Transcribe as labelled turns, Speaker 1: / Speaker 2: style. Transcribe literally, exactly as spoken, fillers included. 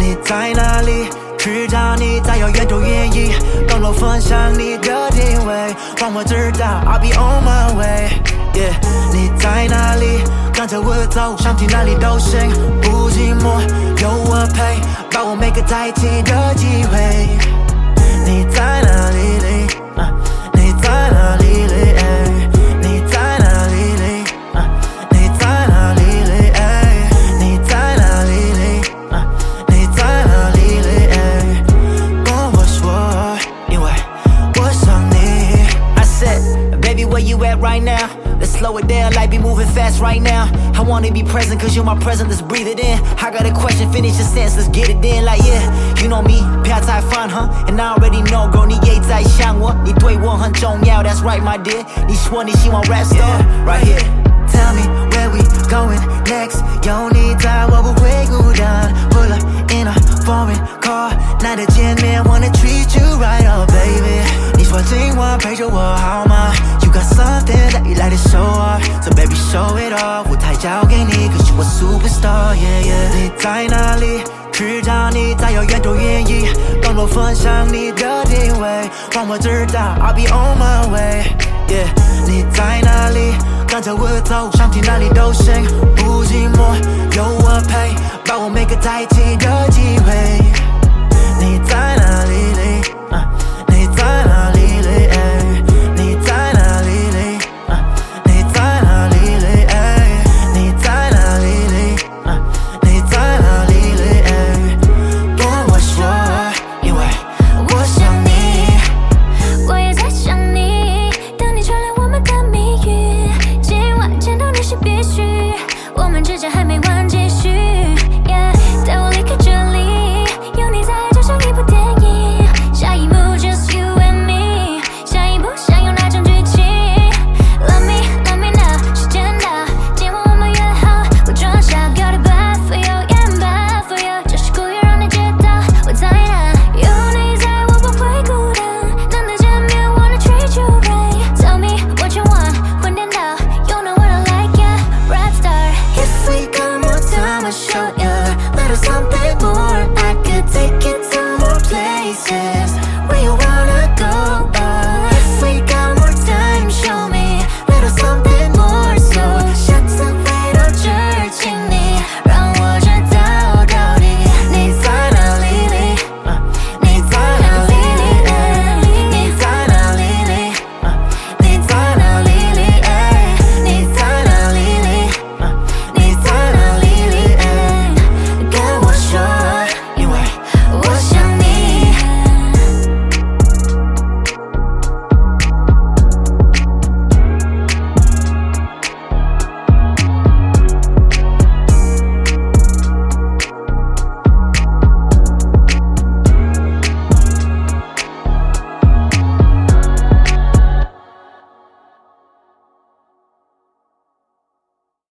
Speaker 1: 你在哪里？去找你，在遥远都愿意跟我分享你的定位，让我知道 I'll be on my way。Yeah， 你在哪里？跟着我走，想去哪里都行，不寂寞，有我陪，把握每个在一起的机会。你在哪里里？啊，你在哪里里？哎，你在哪里里？啊，你在哪里里？哎，你在哪里里？啊，你在哪里里？哎，跟我说，因为我想你。I said, baby, where you at right now? Let's slow it down, like be moving fast right now. I wanna be present, cause you're my present, let's breathe it in. I got a question, finish your sentence, let's get it in. Like yeah, you know me, 飘太烦 huh? And I already know, girl, 你也在想我，你对我很重要 That's right, my dear. 你说你希望 rap star, yeah, right here. Tell me where we going next? 有你在我不会孤单。Pull up in a foreign car, 难得见面 wanna treat you right, oh baby. 你说今晚陪着我好吗？You got something that you like to show off, so baby show it off. 舞台交给你 cause you a superstar, yeah, yeah. 你在哪里？去找你，在遥远都愿意跟我分享你的定位，让我知道 I'll be on my way. Yeah， 你在哪里？跟着我走，想去哪里都行，不寂寞，有我陪，把握每个在一起的机会。你在哪里里？啊，你在哪里里？哎，你在哪里里？啊，你在哪里里？哎，你在哪里里？啊，你在哪里里？哎，跟我说，因为我想你，
Speaker 2: 我也在想你。等你传来我们的谜语，今晚见到你是必须，我们之间还